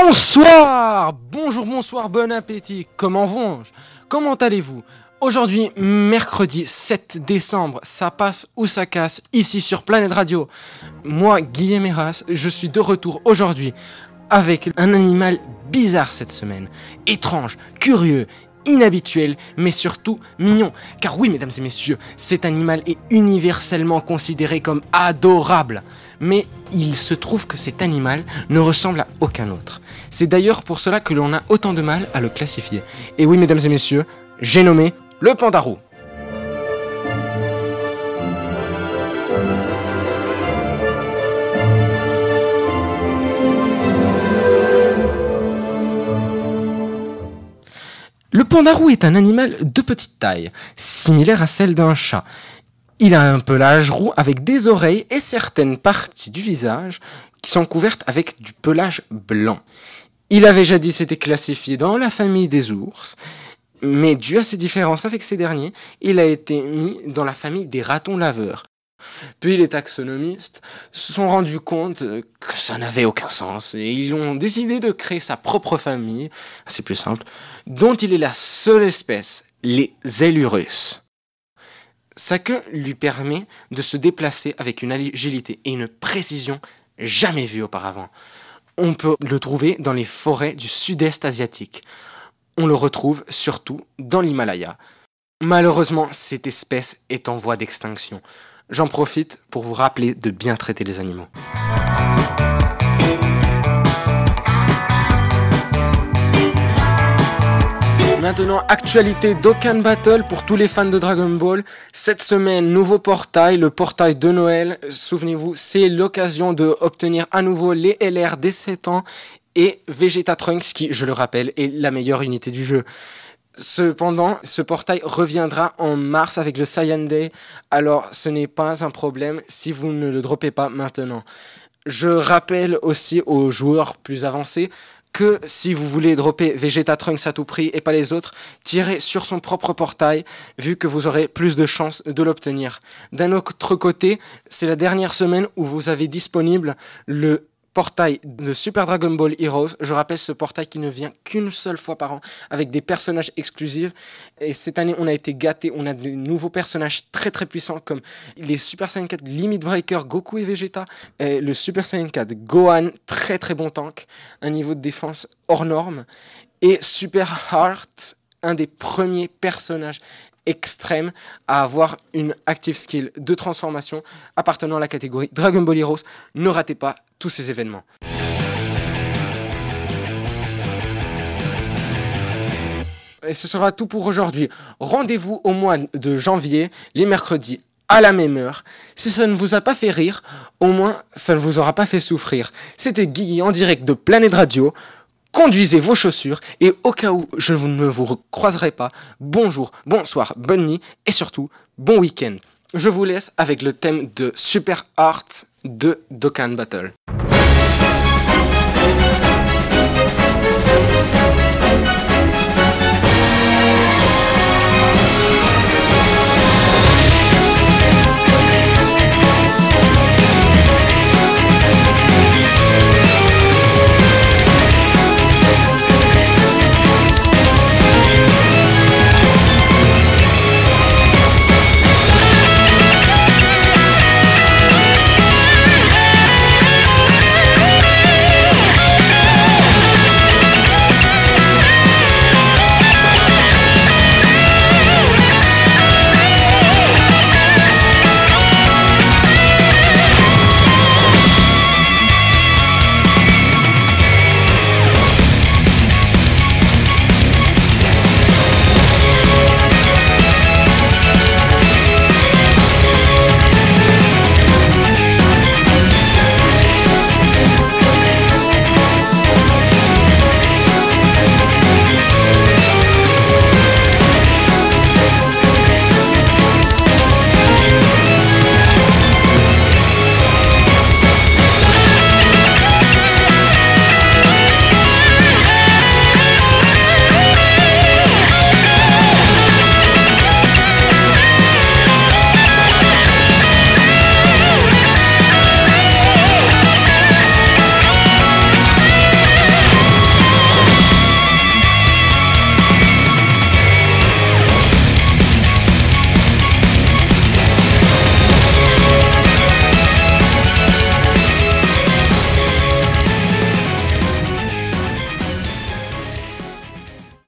Bonsoir, bonjour, bon appétit, comment allez-vous? Aujourd'hui, mercredi 7 décembre, ça passe ou ça casse, ici sur Planète Radio. Moi, Guillaume Eras, je suis de retour aujourd'hui avec un animal bizarre cette semaine. Étrange, curieux, inhabituel, mais surtout mignon. Car oui, mesdames et messieurs, cet animal est universellement considéré comme adorable. Mais il se trouve que cet animal ne ressemble à aucun autre. C'est d'ailleurs pour cela que l'on a autant de mal à le classifier. Et oui, mesdames et messieurs, j'ai nommé le panda roux. Le panda roux est un animal de petite taille, similaire à celle d'un chat. Il a un pelage roux avec des oreilles et certaines parties du visage qui sont couvertes avec du pelage blanc. Il avait jadis été classifié dans la famille des ours, mais dû à ses différences avec ces derniers, il a été mis dans la famille des ratons laveurs. Puis les taxonomistes se sont rendus compte que ça n'avait aucun sens et ils ont décidé de créer sa propre famille, c'est plus simple, dont il est la seule espèce, les Zellurus. Sa queue lui permet de se déplacer avec une agilité et une précision jamais vues auparavant. On peut le trouver dans les forêts du sud-est asiatique. On le retrouve surtout dans l'Himalaya. Malheureusement, cette espèce est en voie d'extinction. J'en profite pour vous rappeler de bien traiter les animaux. Maintenant, actualité Dokkan Battle pour tous les fans de Dragon Ball. Cette semaine, nouveau portail, le portail de Noël. Souvenez-vous, c'est l'occasion d'obtenir à nouveau les LR des 7 ans et Vegeta Trunks qui, je le rappelle, est la meilleure unité du jeu. Cependant, ce portail reviendra en mars avec le Saiyan Day, alors ce n'est pas un problème si vous ne le droppez pas maintenant. Je rappelle aussi aux joueurs plus avancés que si vous voulez dropper Vegeta Trunks à tout prix et pas les autres, tirez sur son propre portail, vu que vous aurez plus de chances de l'obtenir. D'un autre côté, c'est la dernière semaine où vous avez disponible le portail de Super Dragon Ball Heroes. Je rappelle ce portail qui ne vient qu'une seule fois par an avec des personnages exclusifs. Et cette année, on a été gâtés. On a de nouveaux personnages très très puissants comme les Super Saiyan 4 Limit Breaker, Goku et Vegeta. Et le Super Saiyan 4 Gohan, très très bon tank. Un niveau de défense hors norme. Et Super Heart, un des premiers personnages extrême à avoir une active skill de transformation appartenant à la catégorie Dragon Ball Heroes. Ne ratez pas tous ces événements. Et ce sera tout pour aujourd'hui. Rendez-vous au mois de janvier, les mercredis à la même heure. Si ça ne vous a pas fait rire, au moins ça ne vous aura pas fait souffrir. C'était Guigui en direct de Planète Radio. Conduisez vos chaussures et au cas où je ne vous croiserai pas, bonjour, bonsoir, bonne nuit et surtout, bon week-end. Je vous laisse avec le thème de Super Art de Dokkan Battle.